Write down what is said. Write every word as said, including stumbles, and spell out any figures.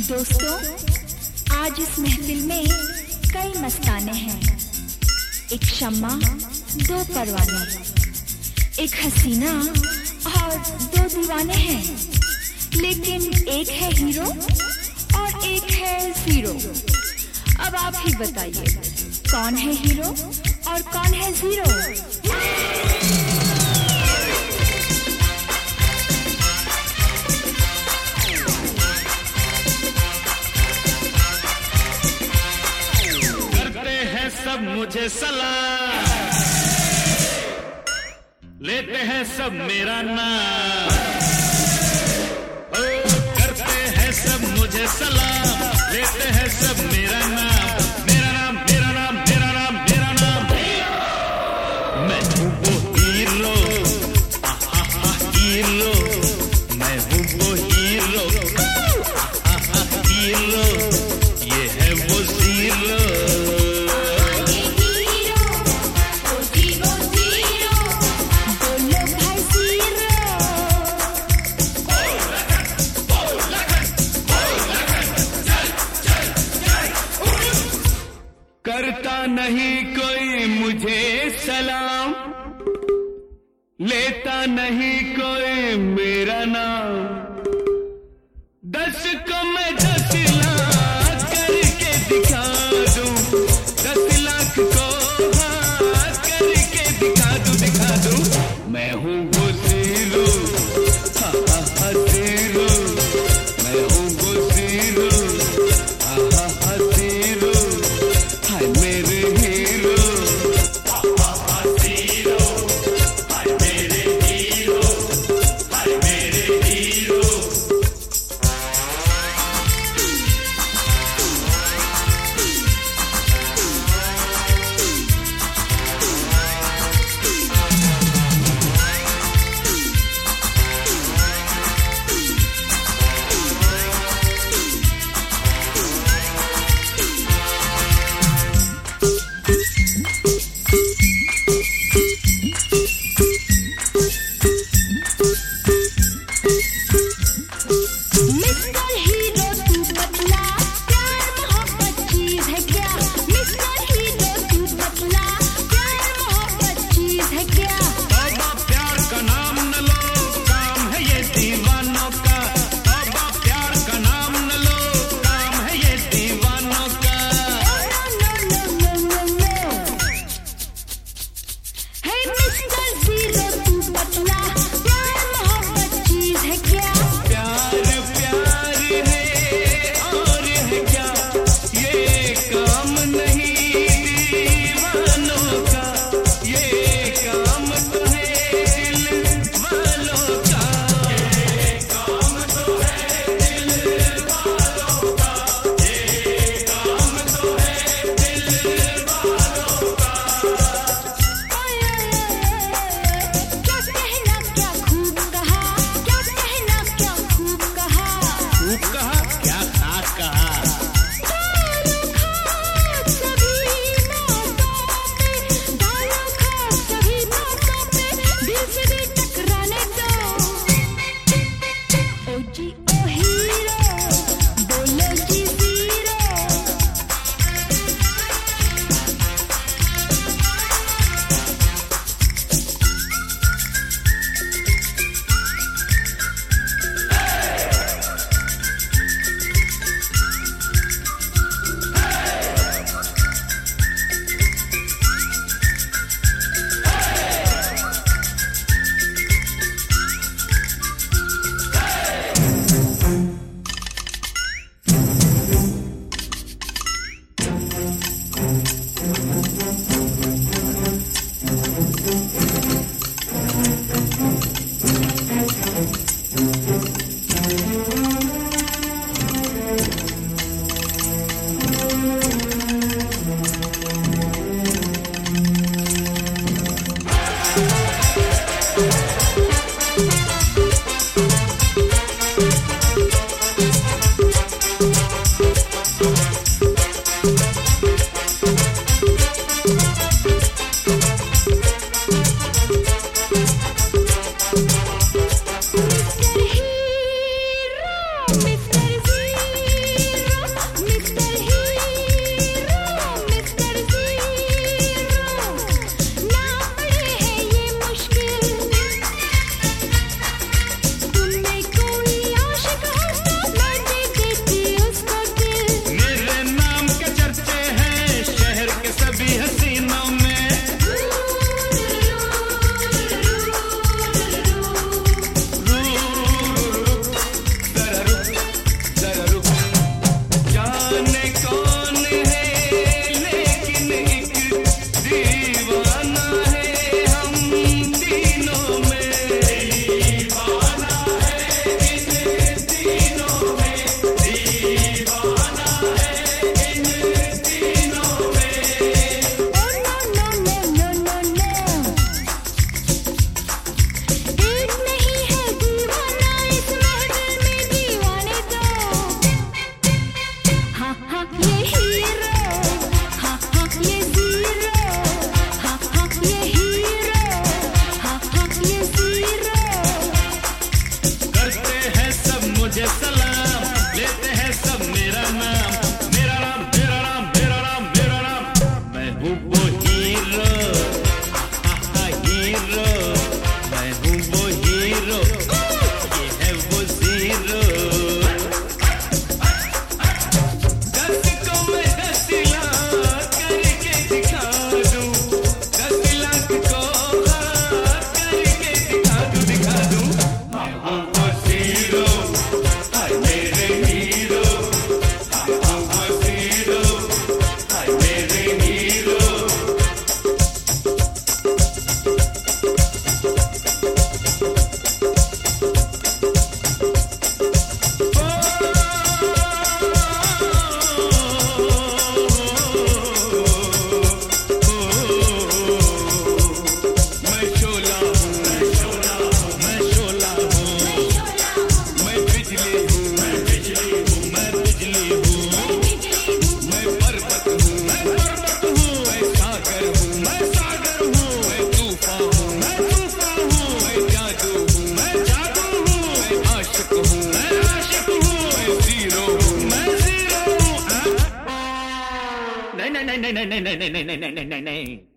दोस्तों, आज इस महफिल में कई मस्ताने हैं। एक शम्मा, दो परवाने, एक हसीना और दो दीवाने हैं। लेकिन एक है हीरो और एक है जीरो। अब आप ही बताइए, कौन है हीरो और कौन है जीरो? सब मुझे सलाम, लेते हैं सब मेरा नाम। ओ, करते हैं सब मुझे सलाम, लेते हैं सब मेरा नाम। मेरा नाम, मेरा नाम, मेरा नाम, मेरा नाम। मैं हूँ वो हीरो, आहा हीरो। मैं हूँ वो हीरो, आहा हीरो। ये है वो जीरो। करता नहीं कोई मुझे सलाम, लेता नहीं कोई मेरा नाम। दस को मैं दस लाख करके दिखा दूं, दस लाख को हाँ करके दिखा दूं, दिखा दूं। मैं हूँ वो जीरो, हाँ हाँ हाँ जीरो। मैं हूँ वो जीरो, हाँ हाँ हाँ जीरो। हाय मेरे हीरो, हाँ हाँ जीरो। हाय मेरे हीरो, हाय मेरे हीरो। नहीं नहीं नहीं नहीं नहीं नहीं नहीं नहीं नहीं